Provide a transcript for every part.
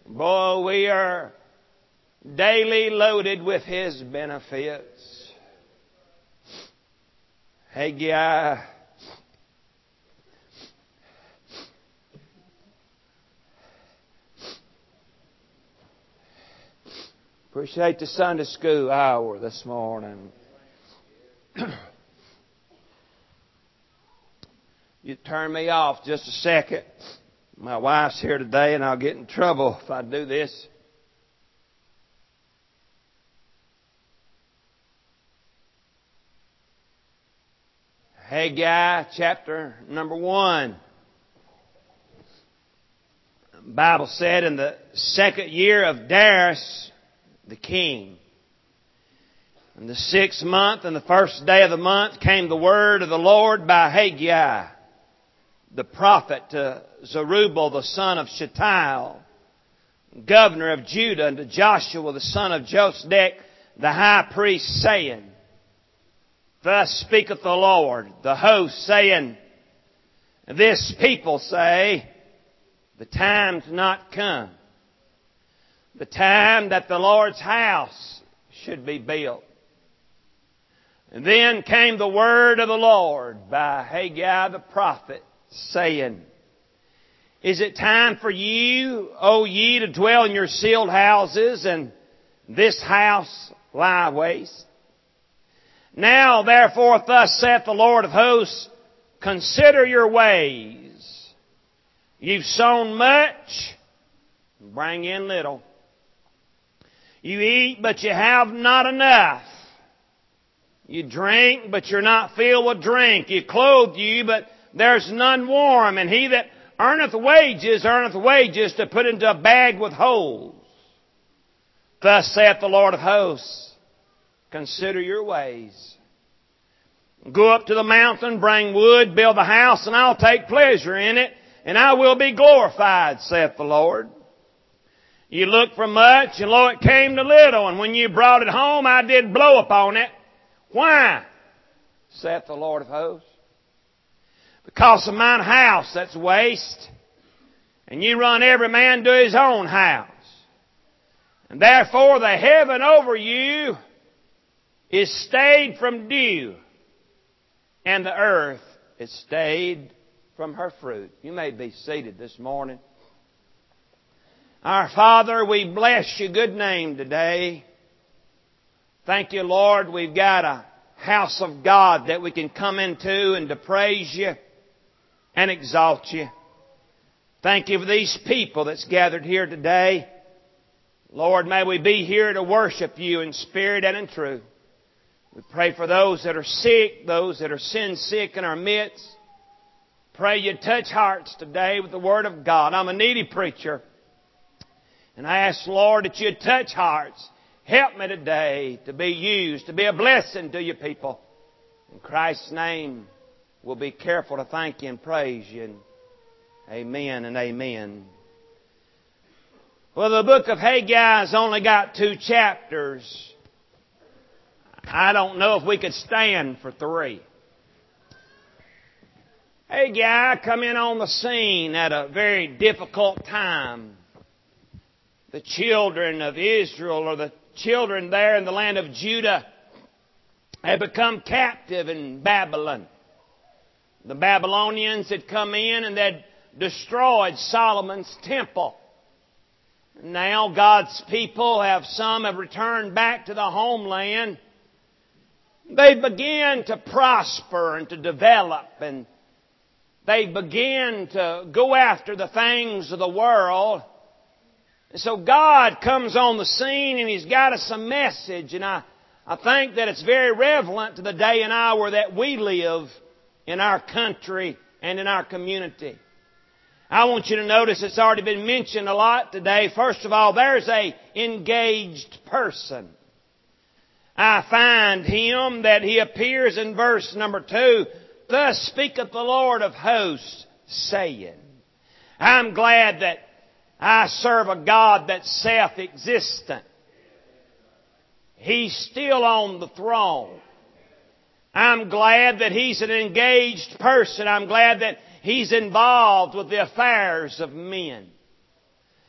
Boy, we are daily loaded with His benefits. Haggai appreciate the Sunday school hour this morning. You turn me off just a second. My wife's here today and I'll get in trouble if I do this. Haggai chapter number 1. The Bible said in the 2nd year of Darius the king, in the 6th month and the 1st day of the month came the word of the Lord by Haggai, the prophet, to Zerubbabel the son of Shealtiel, governor of Judah, and to Joshua the son of Josedech the high priest, saying, Thus speaketh the Lord, the host, saying, This people say, The time's not come, the time that the Lord's house should be built. And then came the word of the Lord by Haggai the prophet, saying, Is it time for you, O ye, to dwell in your sealed houses, and this house lie waste? Now, therefore, thus saith the Lord of hosts, Consider your ways. You've sown much, bring in little. You eat, but you have not enough. You drink, but you're not filled with drink. You clothe you, but there's none warm. And he that earneth wages to put into a bag with holes. Thus saith the Lord of hosts, Consider your ways. Go up to the mountain, bring wood, build a house, and I'll take pleasure in it, and I will be glorified, saith the Lord. You looked for much, and lo, it came to little, and when you brought it home, I did blow upon it. Why? Saith the Lord of hosts. Because of mine house that's waste, and you run every man to his own house. And therefore the heaven over you is stayed from dew, and the earth is stayed from her fruit. You may be seated this morning. Our Father, we bless your good name today. Thank you, Lord, we've got a house of God that we can come into and to praise you and exalt you. Thank you for these people that's gathered here today. Lord, may we be here to worship you in spirit and in truth. We pray for those that are sick, those that are sin sick in our midst. Pray you touch hearts today with the Word of God. I'm a needy preacher. And I ask, Lord, that you'd touch hearts. Help me today to be used, to be a blessing to your people. In Christ's name, we'll be careful to thank you and praise you. And amen and amen. Well, the book of Haggai has only got 2 chapters. I don't know if we could stand for 3. Haggai come in on the scene at a very difficult time. The children of Israel, or the children there in the land of Judah, had become captive in Babylon. The Babylonians had come in and they'd destroyed Solomon's temple. Now God's people some have returned back to the homeland. They began to prosper and to develop, and they began to go after the things of the world. And so God comes on the scene and He's got us a message. And I think that it's very relevant to the day and hour that we live in our country and in our community. I want you to notice it's already been mentioned a lot today. First of all, there's a engaged person. I find him that he appears in verse number 2. Thus speaketh the Lord of hosts, saying. I'm glad that I serve a God that's self-existent. He's still on the throne. I'm glad that He's an engaged person. I'm glad that He's involved with the affairs of men.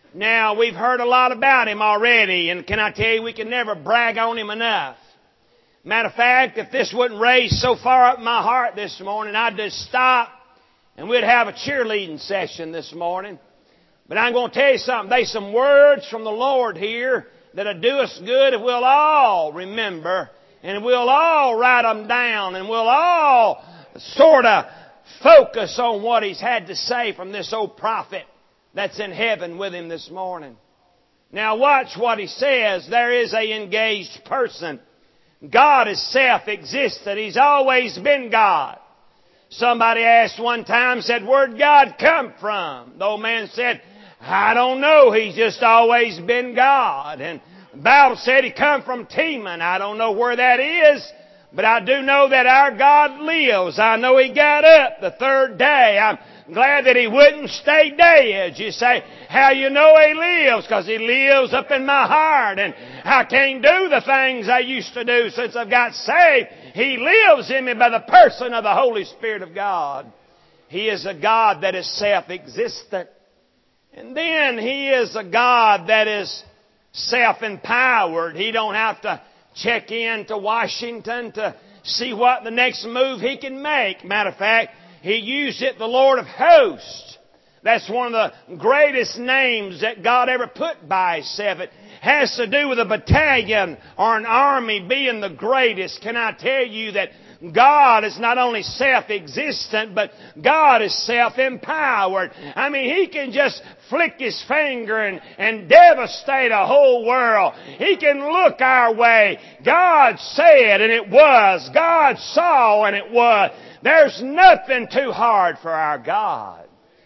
Now, we've heard a lot about Him already, and can I tell you, we can never brag on Him enough. Matter of fact, if this wouldn't raise so far up my heart this morning, I'd just stop and we'd have a cheerleading session this morning. But I'm going to tell you something. There's some words from the Lord here that'll do us good if we'll all remember, and we'll all write them down, and we'll all sort of focus on what He's had to say from this old prophet that's in heaven with Him this morning. Now watch what He says. There is an engaged person. God is self-existent. He's always been God. Somebody asked one time, said, where'd God come from? The old man said, I don't know. He's just always been God. And the Bible said He come from Teman. I don't know where that is, but I do know that our God lives. I know He got up the third day. I'm glad that He wouldn't stay dead. You say, how you know He lives? Because He lives up in my heart. And I can't do the things I used to do since I've got saved. He lives in me by the person of the Holy Spirit of God. He is a God that is self-existent. And then He is a God that is self-empowered. He don't have to check in to Washington to see what the next move He can make. Matter of fact, He used it, the Lord of Hosts. That's one of the greatest names that God ever put by Himself. It has to do with a battalion or an army being the greatest. Can I tell you that God is not only self-existent, but God is self-empowered. I mean, He can just flick His finger and devastate a whole world. He can look our way. God said and it was. God saw and it was. There's nothing too hard for our God.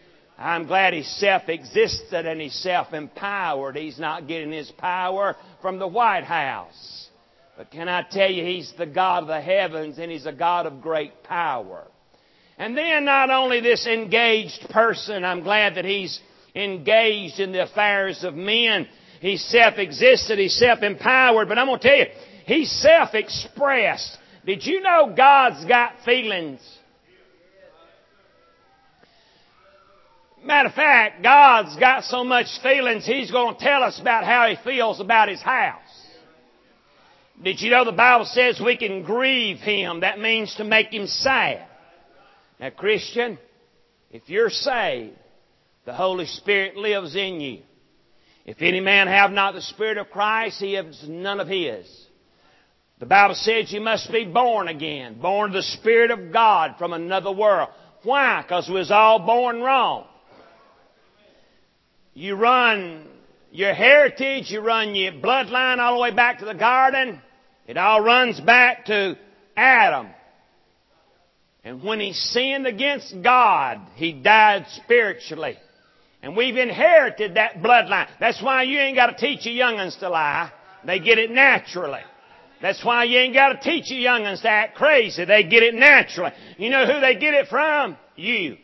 I'm glad He's self-existent and He's self-empowered. He's not getting His power from the White House. But can I tell you, He's the God of the heavens and He's a God of great power. And then not only this engaged person, I'm glad that He's engaged in the affairs of men. He's self-existent, He's self-empowered, but I'm going to tell you, He's self-expressed. Did you know God's got feelings? Matter of fact, God's got so much feelings, He's going to tell us about how He feels about His house. Did you know the Bible says we can grieve Him? That means to make Him sad. Now, Christian, if you're saved, the Holy Spirit lives in you. If any man have not the Spirit of Christ, he has none of His. The Bible says you must be born again, born of the Spirit of God from another world. Why? Because we was all born wrong. You run your heritage, you run your bloodline all the way back to the garden. It all runs back to Adam. And when he sinned against God, he died spiritually. And we've inherited that bloodline. That's why you ain't got to teach your young'uns to lie. They get it naturally. That's why you ain't got to teach your young'uns to act crazy. They get it naturally. You know who they get it from? You.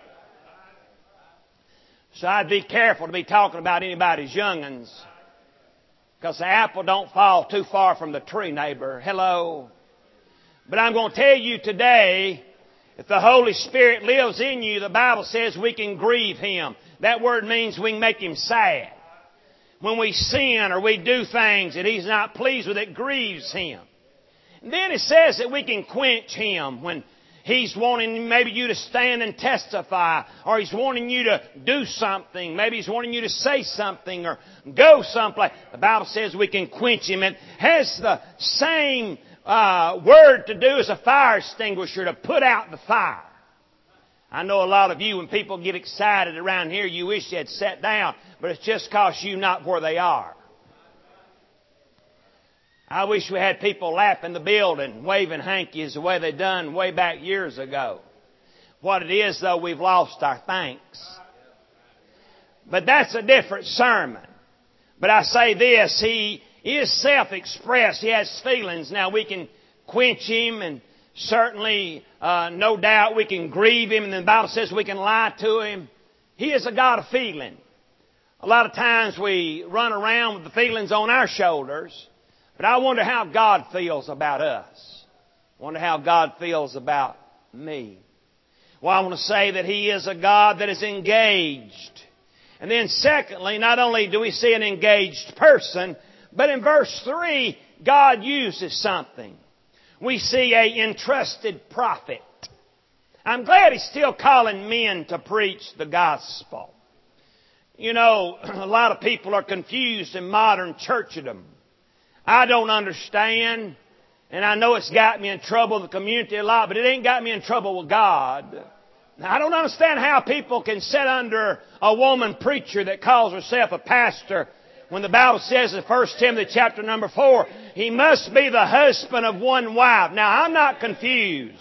So I'd be careful to be talking about anybody's young'uns. Because the apple don't fall too far from the tree, neighbor. Hello. But I'm going to tell you today, if the Holy Spirit lives in you, the Bible says we can grieve Him. That word means we can make Him sad. When we sin or we do things that He's not pleased with, it grieves Him. And then it says that we can quench Him when He's wanting maybe you to stand and testify, or He's wanting you to do something. Maybe He's wanting you to say something or go someplace. The Bible says we can quench Him. It has the same word to do as a fire extinguisher, to put out the fire. I know a lot of you, when people get excited around here, you wish you had sat down, but it's just because you're not where they are. I wish we had people lapping the building, waving hankies the way they done way back years ago. What it is, though, we've lost our thanks. But that's a different sermon. But I say this, He is self-expressed. He has feelings. Now, we can quench Him, and certainly, no doubt, we can grieve Him. And the Bible says we can lie to Him. He is a God of feeling. A lot of times we run around with the feelings on our shoulders. But I wonder how God feels about us. I wonder how God feels about me. Well, I want to say that He is a God that is engaged. And then secondly, not only do we see an engaged person, but in verse 3, God uses something. We see a entrusted prophet. I'm glad He's still calling men to preach the gospel. You know, a lot of people are confused in modern churchdom. I don't understand, and I know it's got me in trouble in the community a lot, but it ain't got me in trouble with God. I don't understand how people can sit under a woman preacher that calls herself a pastor when the Bible says in 1 Timothy chapter number 4, he must be the husband of one wife. Now, I'm not confused.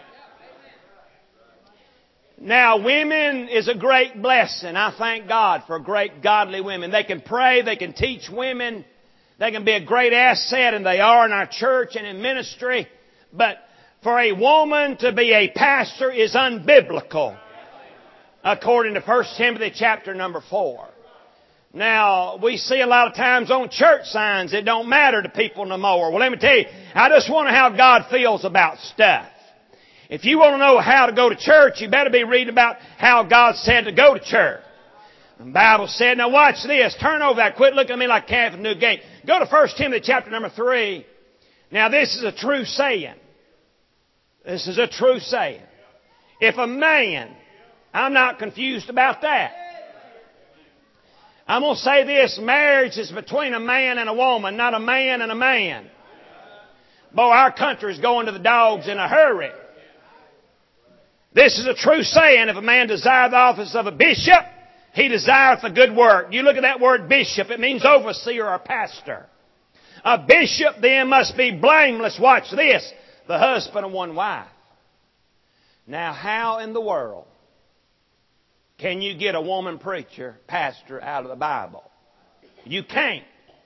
Now, women is a great blessing. I thank God for great godly women. They can pray, they can teach women, they can be a great asset, and they are in our church and in ministry. But for a woman to be a pastor is unbiblical, according to 1 Timothy chapter number 4. Now, we see a lot of times on church signs it don't matter to people no more. Well, let me tell you, I just wonder how God feels about stuff. If you want to know how to go to church, you better be reading about how God said to go to church. The Bible said, now watch this. Turn over that. Quit looking at me like calf in the new gate. Go to 1 Timothy chapter number 3. Now, this is a true saying. This is a true saying. If a man, I'm not confused about that. I'm going to say this, marriage is between a man and a woman, not a man and a man. Boy, our country is going to the dogs in a hurry. This is a true saying, if a man desire the office of a bishop, he desireth a good work. You look at that word bishop, it means overseer or pastor. A bishop then must be blameless, watch this, the husband of one wife. Now, how in the world can you get a woman preacher, pastor out of the Bible? You can't.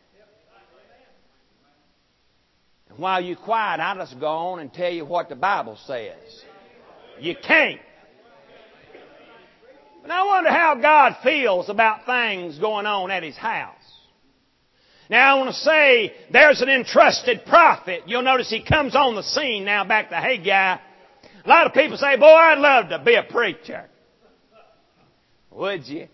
And while you're quiet, I'll just go on and tell you what the Bible says. You can't. And I wonder how God feels about things going on at His house. Now, I want to say there's an entrusted prophet. You'll notice he comes on the scene now, back to Haggai. A lot of people say, boy, I'd love to be a preacher. Would you?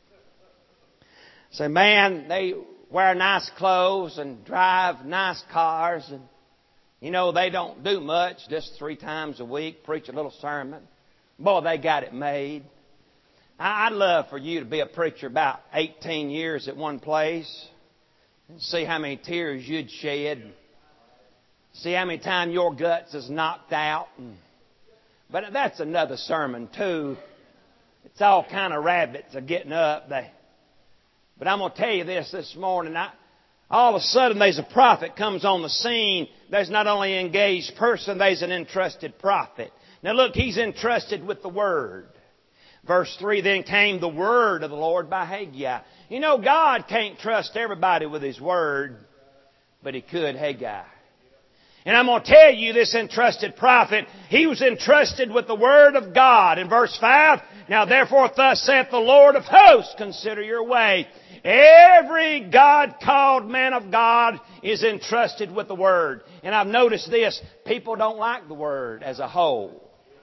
Say, man, they wear nice clothes and drive nice cars, and you know, they don't do much, just 3 times a week, preach a little sermon. Boy, they got it made. I'd love for you to be a preacher about 18 years at one place and see how many tears you'd shed. See how many times your guts is knocked out. But that's another sermon, too. It's all kind of rabbits are getting up. But I'm going to tell you this morning. All of a sudden, there's a prophet comes on the scene. There's not only an engaged person, there's an entrusted prophet. Now look, he's entrusted with the Word. Verse 3, then came the Word of the Lord by Haggai. You know, God can't trust everybody with His Word, but He could Haggai. And I'm going to tell you, this entrusted prophet, he was entrusted with the Word of God. In verse 5, now therefore thus saith the Lord of hosts, consider your way. Every God-called man of God is entrusted with the Word. And I've noticed this, people don't like the Word as a whole.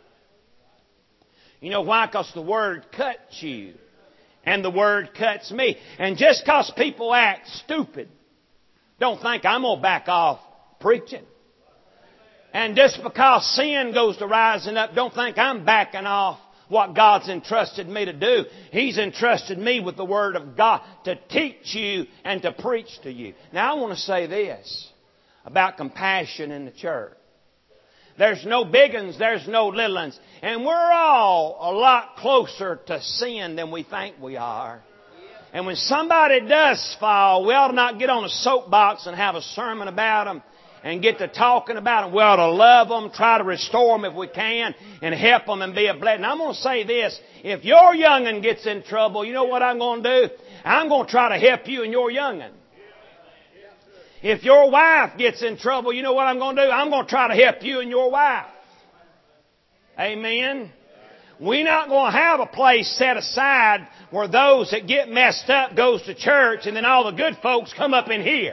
You know why? Because the Word cuts you. And the Word cuts me. And just because people act stupid, don't think I'm going to back off preaching. And just because sin goes to rising up, don't think I'm backing off what God's entrusted me to do. He's entrusted me with the Word of God to teach you and to preach to you. Now I want to say this about compassion in the church. There's no big uns, there's no little uns. And we're all a lot closer to sin than we think we are. And when somebody does fall, we ought to not get on a soapbox and have a sermon about them and get to talking about them. We ought to love them, try to restore them if we can, and help them and be a blessing. I'm going to say this. If your young'un gets in trouble, you know what I'm going to do? I'm going to try to help you and your young'un. If your wife gets in trouble, you know what I'm going to do? I'm going to try to help you and your wife. Amen? We're not going to have a place set aside where those that get messed up goes to church and then all the good folks come up in here.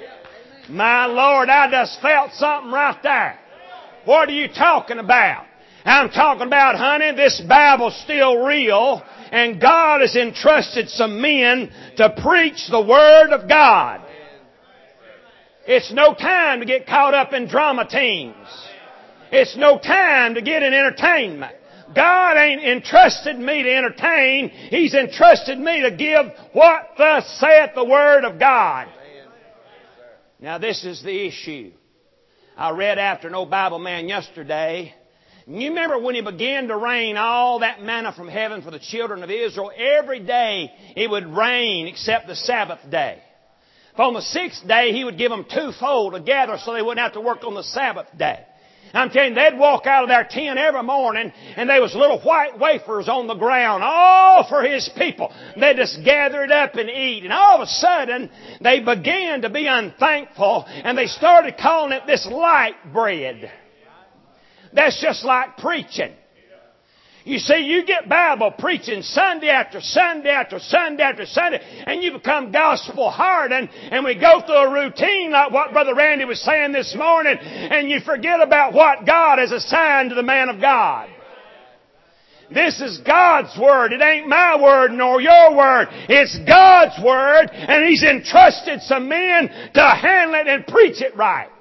My Lord, I just felt something right there. What are you talking about? I'm talking about, honey, this Bible's still real, and God has entrusted some men to preach the Word of God. It's no time to get caught up in drama teams. It's no time to get in entertainment. God ain't entrusted me to entertain. He's entrusted me to give what thus saith the Word of God. Now this is the issue. I read after an old Bible man yesterday. You remember when He began to rain all that manna from heaven for the children of Israel? Every day it would rain except the Sabbath day. On the sixth day He would give them twofold to gather so they wouldn't have to work on the Sabbath day. I'm telling you, they'd walk out of their tent every morning and there was little white wafers on the ground, all for His people. They just gathered up and eat. And all of a sudden, they began to be unthankful and they started calling it this light bread. That's just like preaching. You see, you get Bible preaching Sunday after Sunday after Sunday after Sunday, and you become gospel hardened, and we go through a routine like what Brother Randy was saying this morning, and you forget about what God has assigned to the man of God. This is God's Word. It ain't my word nor your word. It's God's Word, and He's entrusted some men to handle it and preach it right.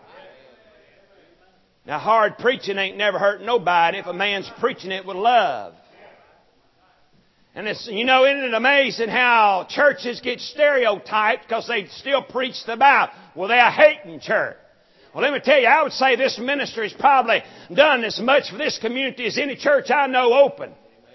Now, hard preaching ain't never hurt nobody if a man's preaching it with love. And it's, isn't it amazing how churches get stereotyped because they still preach the Bible? Well, they're a hating church. Well, let me tell you, I would say this ministry's probably done as much for this community as any church I know open.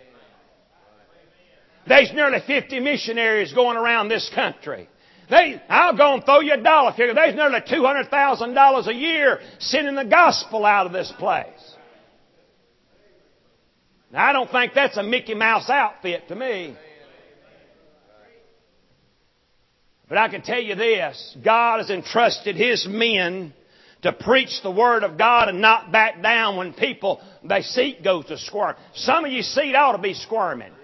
There's nearly 50 missionaries going around this country. I'll go and throw you a dollar figure. There's nearly $200,000 a year sending the gospel out of this place. Now, I don't think that's a Mickey Mouse outfit to me. But I can tell you this. God has entrusted His men to preach the Word of God and not back down when their seat goes to squirm. Some of your seat ought to be squirming.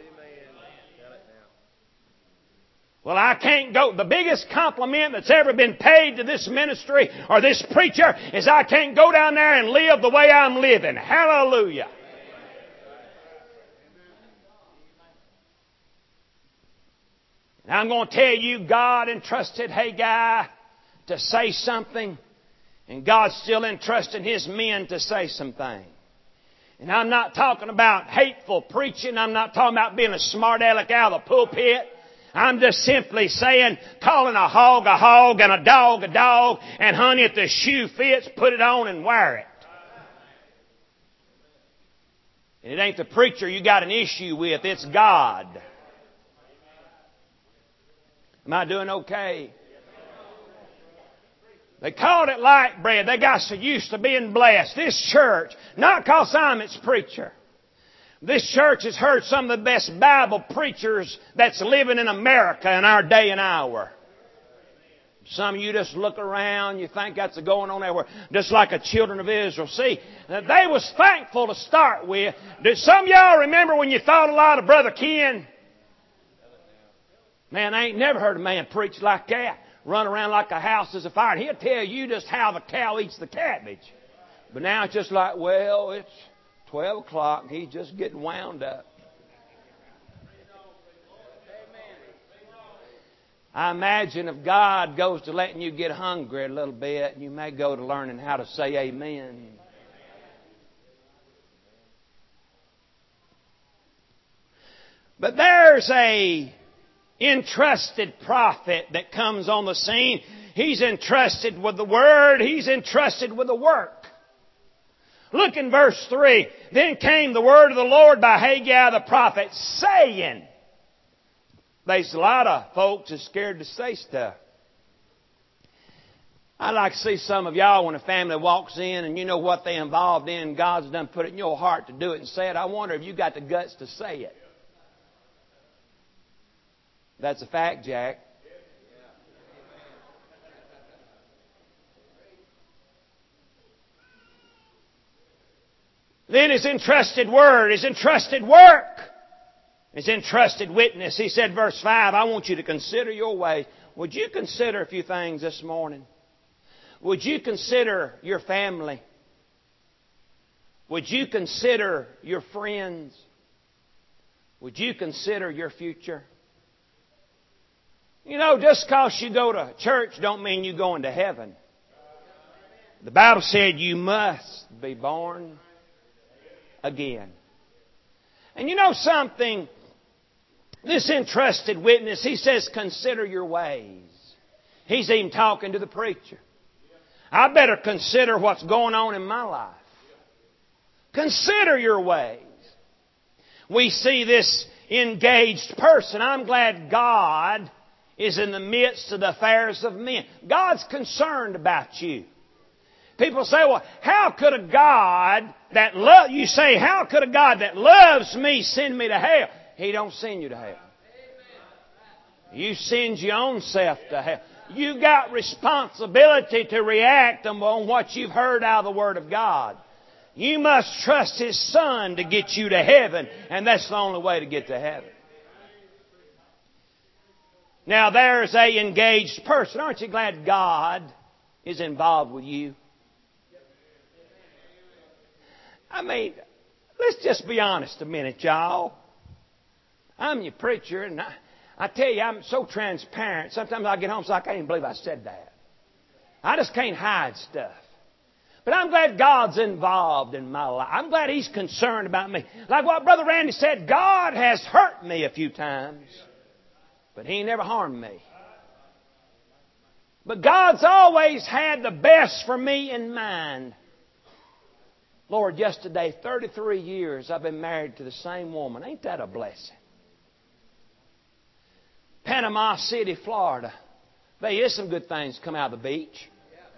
Well, I can't go. The biggest compliment that's ever been paid to this ministry or this preacher is I can't go down there and live the way I'm living. Hallelujah. And I'm going to tell you, God entrusted Haggai to say something, and God's still entrusting His men to say something. And I'm not talking about hateful preaching. I'm not talking about being a smart aleck out of the pulpit. I'm just simply saying, calling a hog and a dog, and honey, if the shoe fits, put it on and wear it. And it ain't the preacher you got an issue with, it's God. Am I doing okay? They called it light bread. They got so used to being blessed. This church, not because I'm its preacher. This church has heard some of the best Bible preachers that's living in America in our day and hour. Some of you just look around, you think that's going on everywhere. Just like the children of Israel. See, they was thankful to start with. Do some of y'all remember when you thought a lot of Brother Ken? Man, I ain't never heard a man preach like that. Run around like a house is afire. And he'll tell you just how the cow eats the cabbage. But now it's just like, well, it's 12 o'clock and he's just getting wound up. I imagine if God goes to letting you get hungry a little bit, you may go to learning how to say amen. But there's a entrusted prophet that comes on the scene. He's entrusted with the Word. He's entrusted with the work. Look in verse 3. Then came the word of the Lord by Haggai the prophet, saying. There's a lot of folks that's scared to say stuff. I'd like to see some of y'all when a family walks in and you know what they're involved in, God's done put it in your heart to do it and say it. I wonder if you got the guts to say it. That's a fact, Jack. Then His entrusted word, His entrusted work, His entrusted witness. He said, verse 5, I want you to consider your way. Would you consider a few things this morning? Would you consider your family? Would you consider your friends? Would you consider your future? You know, just because you go to church don't mean you're going to heaven. The Bible said you must be born again. And you know something? This entrusted witness, he says, consider your ways. He's even talking to the preacher. I better consider what's going on in my life. Consider your ways. We see this engaged person. I'm glad God is in the midst of the affairs of men. God's concerned about you. People say, well, how could a God that you say, how could a God that loves me send me to hell? He don't send you to hell. You send your own self to hell. You've got responsibility to react on what you've heard out of the Word of God. You must trust His Son to get you to heaven, and that's the only way to get to heaven. Now there's a engaged person. Aren't you glad God is involved with you? I mean, let's just be honest a minute, y'all. I'm your preacher, and I tell you, I'm so transparent. Sometimes I get home, so I can't even believe I said that. I just can't hide stuff. But I'm glad God's involved in my life. I'm glad He's concerned about me. Like what Brother Randy said, God has hurt me a few times, but He never harmed me. But God's always had the best for me in mind. Lord, yesterday, 33 years I've been married to the same woman. Ain't that a blessing? Panama City, Florida. There's some good things come out of the beach.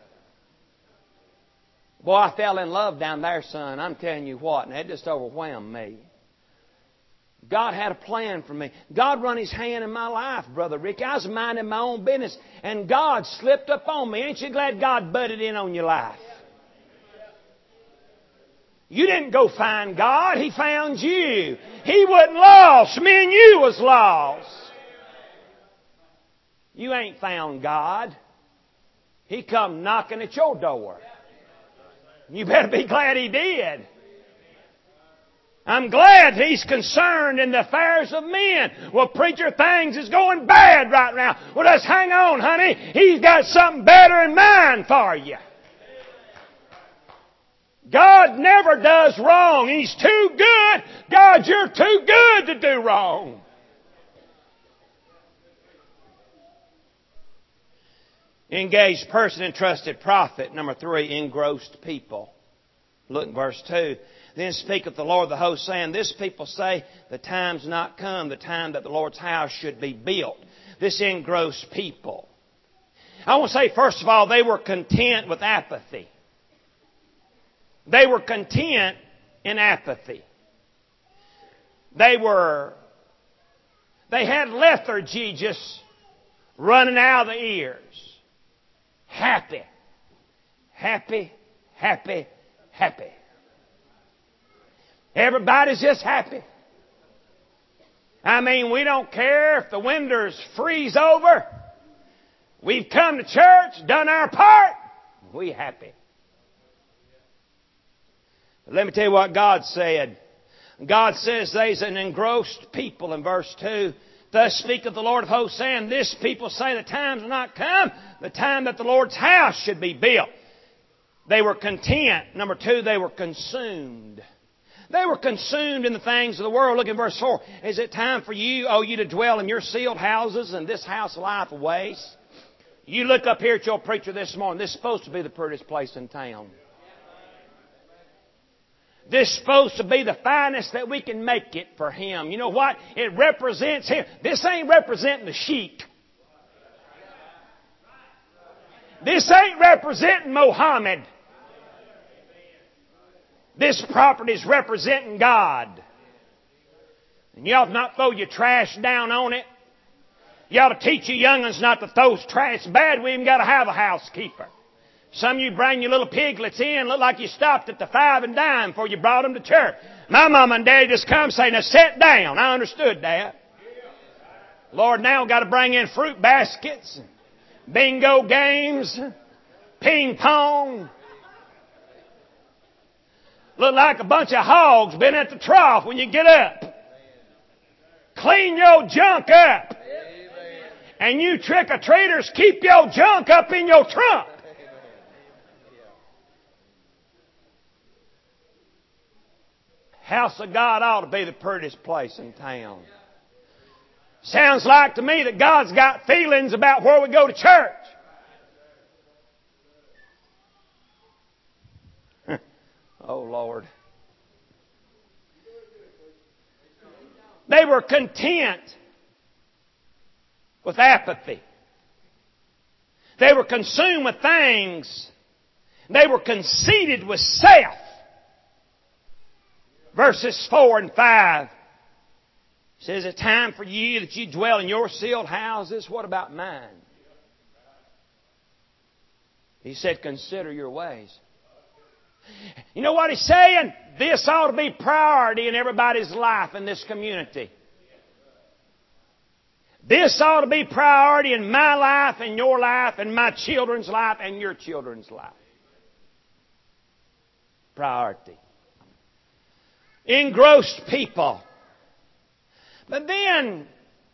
Boy, I fell in love down there, son. I'm telling you what, and it just overwhelmed me. God had a plan for me. God run His hand in my life, Brother Rick. I was minding my own business, and God slipped up on me. Ain't you glad God butted in on your life? You didn't go find God. He found you. He wasn't lost. Me and you was lost. You ain't found God. He come knocking at your door. You better be glad He did. I'm glad He's concerned in the affairs of men. Well, preacher, things is going bad right now. Well, just hang on, honey. He's got something better in mind for you. God never does wrong. He's too good. God, you're too good to do wrong. Engaged person, entrusted prophet. Number 3, engrossed people. Look at verse 2. Then speaketh the Lord of the host, saying, This people say, the time's not come, the time that the Lord's house should be built. This engrossed people. I want to say, first of all, they were content with apathy. They were content in apathy. They had lethargy just running out of the ears. Happy, happy, happy, happy. Everybody's just happy. I mean, we don't care if the windows freeze over. We've come to church, done our part. We happy. But let me tell you what God said. God says there's an engrossed people in verse 2. Thus speaketh the Lord of hosts, saying, This people say the time's not come, the time that the Lord's house should be built. They were content. Number 2, they were consumed. They were consumed in the things of the world. Look at verse 4. Is it time for you, you to dwell in your sealed houses and this house of life awaits? You look up here at your preacher this morning. This is supposed to be the prettiest place in town. This is supposed to be the finest that we can make it for Him. You know what? It represents Him. This ain't representing the sheik. This ain't representing Mohammed. This property is representing God. And you ought to not throw your trash down on it. You ought to teach your young'uns not to throw trash. It's bad we even got to have a housekeeper. Some of you bring your little piglets in, look like you stopped at the 5 and dime before you brought them to church. My mom and dad just come say, Now sit down. I understood that. Lord, now we've got to bring in fruit baskets, bingo games, ping pong. Look like a bunch of hogs been at the trough when you get up. Clean your junk up. And you trick-or-treaters, keep your junk up in your trunk. House of God ought to be the prettiest place in town. Sounds like to me that God's got feelings about where we go to church. Oh, Lord. They were content with apathy. They were consumed with things. They were conceited with self. Verses 4 and 5 says, it's time for you that you dwell in your sealed houses. What about mine? He said, consider your ways. You know what he's saying? This ought to be priority in everybody's life in this community. This ought to be priority in my life, and your life, and my children's life, and your children's life. Priority. Engrossed people. But then,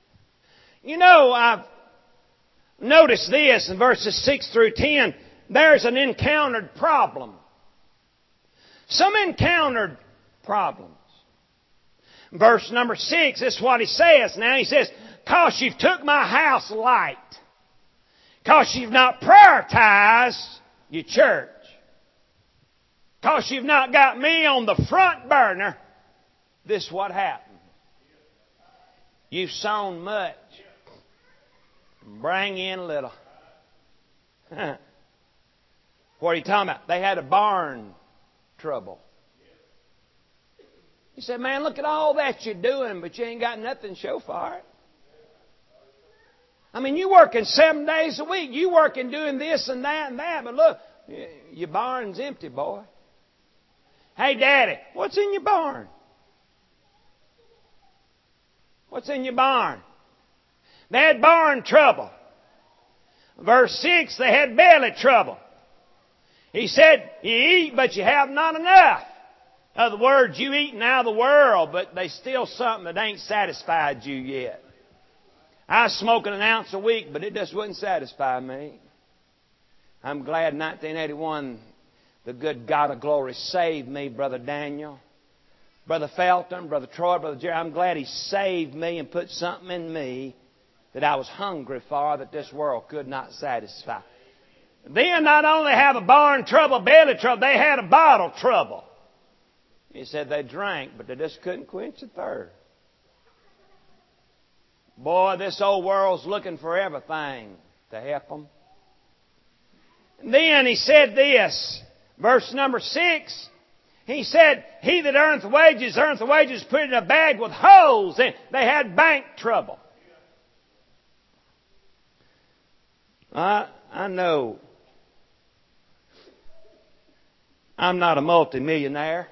I've noticed this in verses 6 through 10. There's an encountered problem. Some encountered problems. Verse number 6, this is what he says now. He says, "'Cause you've took my house light. 'Cause you've not prioritized your church. 'Cause you've not got me on the front burner. This is what happened. You've sown much. Bring in little.'" What are you talking about? They had a barn trouble. He said, man, look at all that you're doing, but you ain't got nothing to show for it. I mean, you're working 7 days a week. You're working doing this and that and that. But look, your barn's empty, boy. Hey, Daddy, what's in your barn? What's in your barn? They had barn trouble. Verse 6, they had belly trouble. He said, you eat, but you have not enough. In other words, you eating out of the world, but there's still something that ain't satisfied you yet. I was smoking an ounce a week, but it just wouldn't satisfy me. I'm glad 1981, the good God of glory saved me, Brother Daniel, Brother Felton, Brother Troy, Brother Jerry. I'm glad He saved me and put something in me that I was hungry for that this world could not satisfy. Then not only have a barn trouble, belly trouble, they had a bottle trouble. He said they drank, but they just couldn't quench the thirst. Boy, this old world's looking for everything to help them. And then he said this, verse number 6. He said, he that earneth the wages, put it in a bag with holes. And they had bank trouble. I know I'm not a multimillionaire,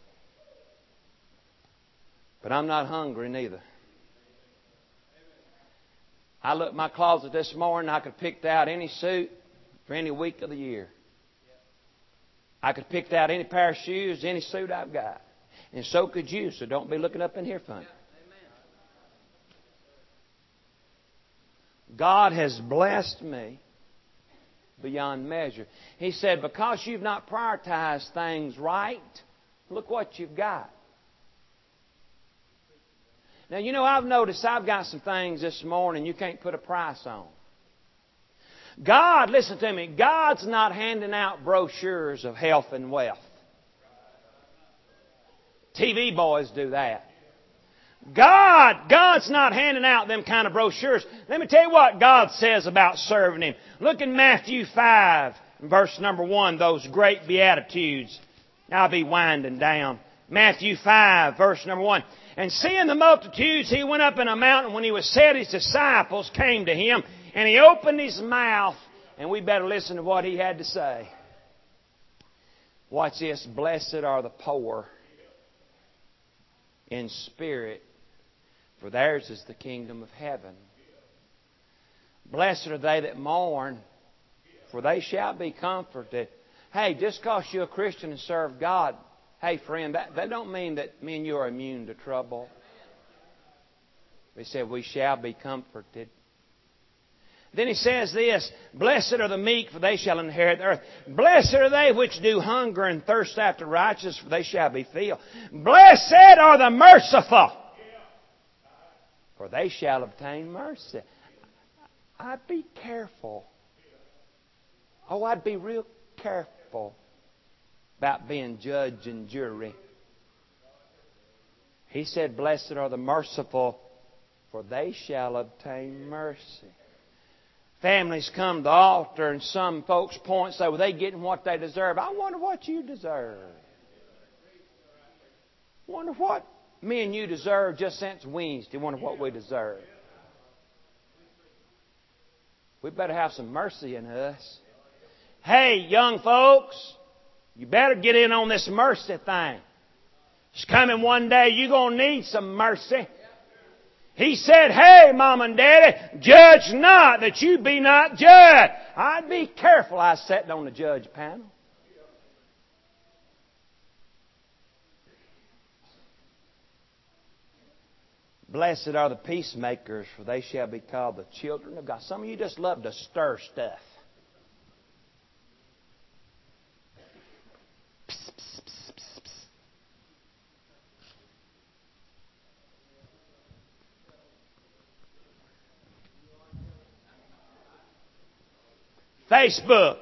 but I'm not hungry neither. I looked in my closet this morning, I could pick out any suit for any week of the year. I could pick out any pair of shoes, any suit I've got. And so could you, so don't be looking up in here funny. God has blessed me beyond measure. He said, because you've not prioritized things right, look what you've got. Now, I've noticed I've got some things this morning you can't put a price on. God, listen to me, God's not handing out brochures of health and wealth. TV boys do that. God's not handing out them kind of brochures. Let me tell you what God says about serving Him. Look in Matthew 5, verse number 1, those great Beatitudes. I'll be winding down. Matthew 5, verse number 1. And seeing the multitudes, He went up in a mountain. When He was set, His disciples came to Him, and He opened His mouth, and we better listen to what He had to say. Watch this. Blessed are the poor in spirit, for theirs is the kingdom of heaven. Blessed are they that mourn, for they shall be comforted. Hey, just because you're a Christian and serve God Hey, friend, that don't mean that me and you are immune to trouble. He said, we shall be comforted. Then he says this, blessed are the meek, for they shall inherit the earth. Blessed are they which do hunger and thirst after righteousness, for they shall be filled. Blessed are the merciful, for they shall obtain mercy. I'd be careful. Oh, I'd be real careful about being judge and jury. He said, blessed are the merciful, for they shall obtain mercy. Families come to the altar and some folks point and say, well, they're getting what they deserve. I wonder what you deserve. I wonder what me and you deserve just since Wednesday. I wonder what we deserve. We better have some mercy in us. Hey, young folks, you better get in on this mercy thing. It's coming one day. You're going to need some mercy. He said, hey, Mom and Daddy, judge not that you be not judged. I'd be careful I sat on the judge panel. Blessed are the peacemakers, for they shall be called the children of God. Some of you just love to stir stuff. Facebook.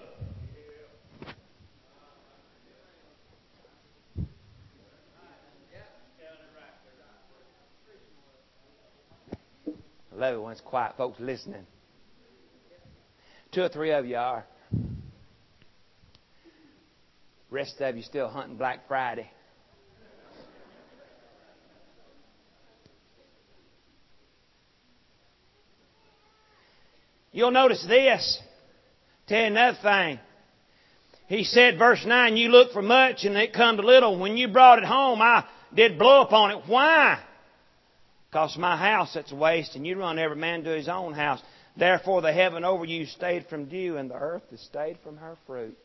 I love it when it's quiet, folks listening. 2 or 3 of you are. Rest of you still hunting Black Friday. You'll notice this. Tell you another thing. He said, verse 9, you look for much and it come to little. When you brought it home, I did blow upon it. Why? Because my house that's waste, and you run every man to his own house. Therefore the heaven over you stayed from dew, and the earth has stayed from her fruit.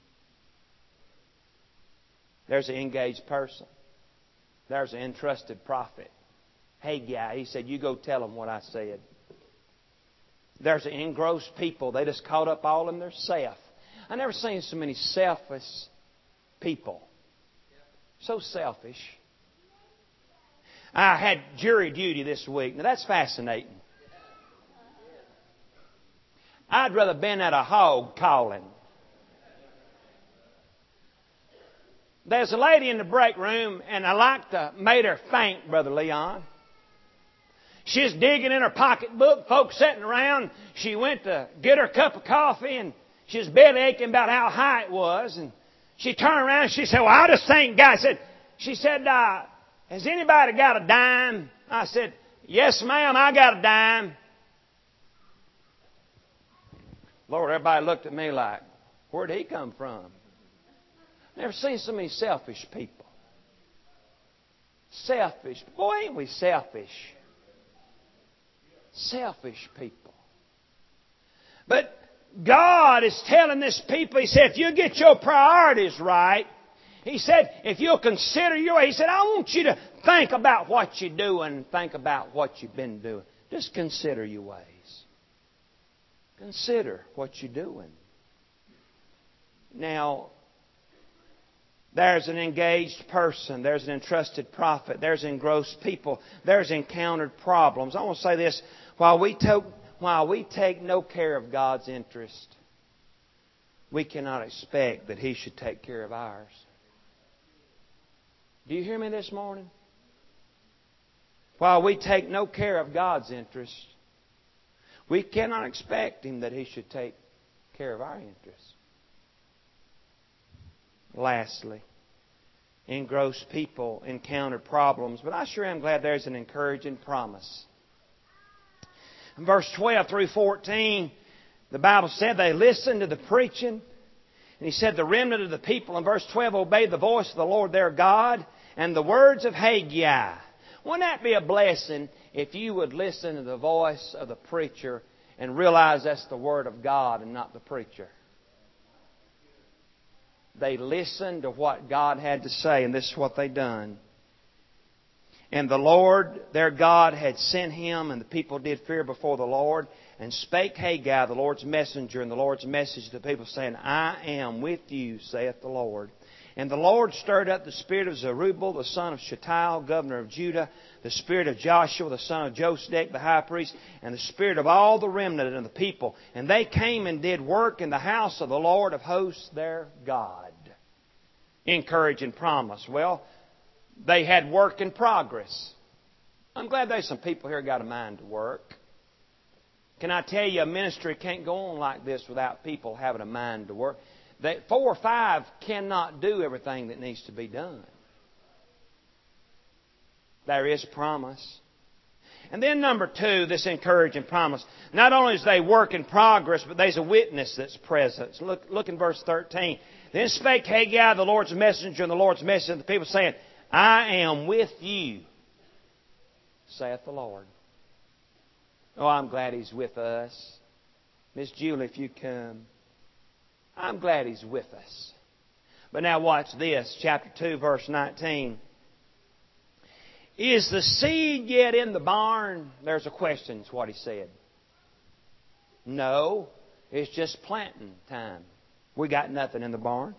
There's an engaged person. There's an entrusted prophet. Haggai, he said, you go tell them what I said. There's an engrossed people. They just caught up all in their self. I never seen so many selfish people. So selfish. I had jury duty this week. Now that's fascinating. I'd rather been at a hog calling. There's a lady in the break room, and I like to made her faint, Brother Leon. She's digging in her pocketbook, folks sitting around. She went to get her cup of coffee, and she was belly aching about how high it was. And she turned around and she said, well, I just thank God. She said, has anybody got a dime? I said, yes, ma'am, I got a dime. Lord, everybody looked at me like, where'd he come from? Never seen so many selfish people. Selfish. Boy, ain't we selfish. Selfish people. But God is telling this people, He said, if you get your priorities right, He said, if you'll consider your way, He said, I want you to think about what you're doing, think about what you've been doing. Just consider your ways. Consider what you're doing. Now, there's an engaged person. There's an entrusted prophet. There's engrossed people. There's encountered problems. I want to say this. While we take no care of God's interest, we cannot expect that He should take care of ours. Do you hear me this morning? While we take no care of God's interest, we cannot expect Him that He should take care of our interests. Lastly, engrossed people encounter problems, but I sure am glad there's an encouraging promise. In verse 12 through 14, the Bible said they listened to the preaching. And He said the remnant of the people in verse 12 obeyed the voice of the Lord their God and the words of Haggai. Wouldn't that be a blessing if you would listen to the voice of the preacher and realize that's the Word of God and not the preacher? They listened to what God had to say, and this is what they done. And the Lord their God had sent him, and the people did fear before the Lord. And spake Haggai, the Lord's messenger, and the Lord's message to the people, saying, I am with you, saith the Lord. And the Lord stirred up the spirit of Zerubbabel, the son of Shealtiel, governor of Judah, the spirit of Joshua, the son of Josedek, the high priest, and the spirit of all the remnant of the people. And they came and did work in the house of the Lord of hosts their God. Encourage and promise. Well, they had work in progress. I'm glad there's some people here got a mind to work. Can I tell you, a ministry can't go on like this without people having a mind to work. 4 or 5 cannot do everything that needs to be done. There is promise. And then number 2, this encouraging promise. Not only is they work in progress, but there's a witness that's present. Look in verse 13. Then spake Haggai, the Lord's messenger, and the Lord's messenger, to the people, saying, I am with you, saith the Lord. Oh, I'm glad He's with us. Miss Julie, if you come. I'm glad He's with us. But now watch this, chapter 2, verse 19. Is the seed yet in the barn? There's a question, is what he said. No, it's just planting time. We got nothing in the barn.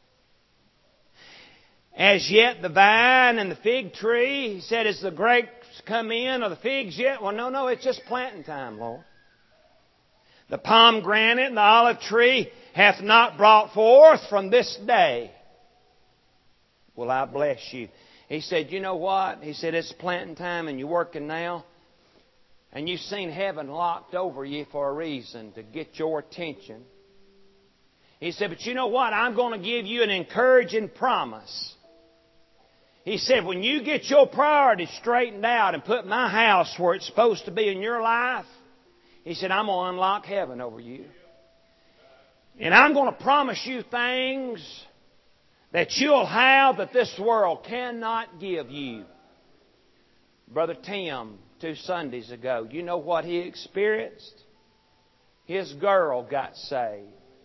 As yet the vine and the fig tree, he said, is the grapes come in or the figs yet? Well, no, it's just planting time, Lord. The pomegranate and the olive tree hath not brought forth from this day. Will I bless you? He said, you know what? He said, it's planting time and you're working now. And you've seen heaven locked over you for a reason, to get your attention. He said, but you know what? I'm going to give you an encouraging promise. He said, when you get your priorities straightened out and put my house where it's supposed to be in your life, he said, I'm going to unlock heaven over you. And I'm going to promise you things that you'll have that this world cannot give you. Brother Tim, 2 Sundays ago, you know what he experienced? His girl got saved.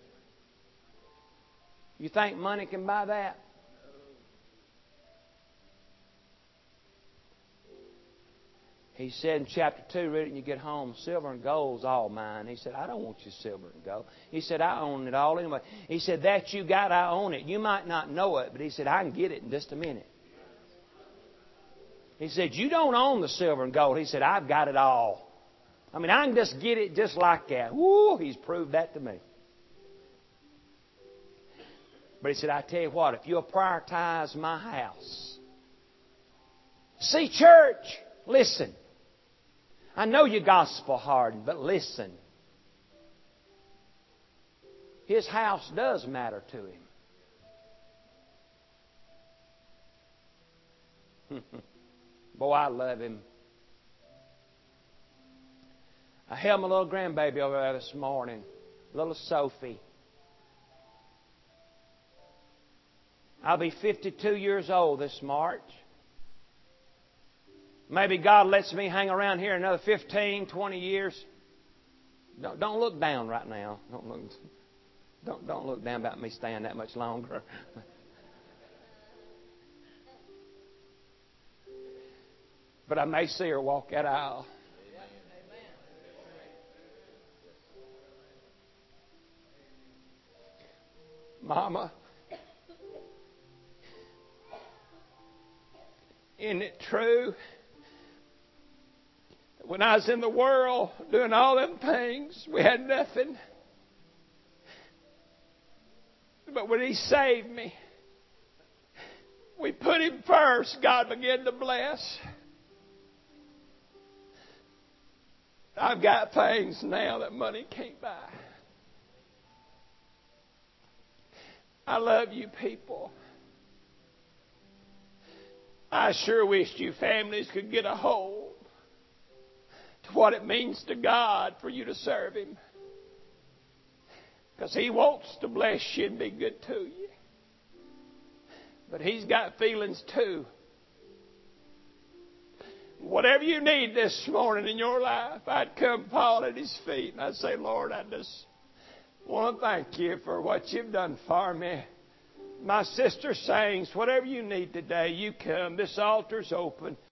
You think money can buy that? He said in chapter 2, read it when you get home, silver and gold's all mine. He said, I don't want your silver and gold. He said, I own it all anyway. He said, that you got, I own it. You might not know it, but he said, I can get it in just a minute. He said, you don't own the silver and gold. He said, I've got it all. I mean, I can just get it just like that. Woo, he's proved that to me. But he said, I tell you what, if you'll prioritize my house. See, church, listen. I know you're gospel hardened, but listen. His house does matter to him. Boy, I love him. I held my little grandbaby over there this morning, little Sophie. I'll be 52 years old this March. Maybe God lets me hang around here another 15, 20 years. Don't look down right now. Don't look down about me staying that much longer. But I may see her walk that aisle. Mama, isn't it true? When I was in the world doing all them things, we had nothing. But when He saved me, we put Him first. God began to bless. I've got things now that money can't buy. I love you people. I sure wish you families could get a hold to what it means to God for you to serve Him. Because He wants to bless you and be good to you. But He's got feelings too. Whatever you need this morning in your life, I'd come fall at His feet and I'd say, Lord, I just want to thank you for what you've done for me. My sister sings. Whatever you need today, you come. This altar's open.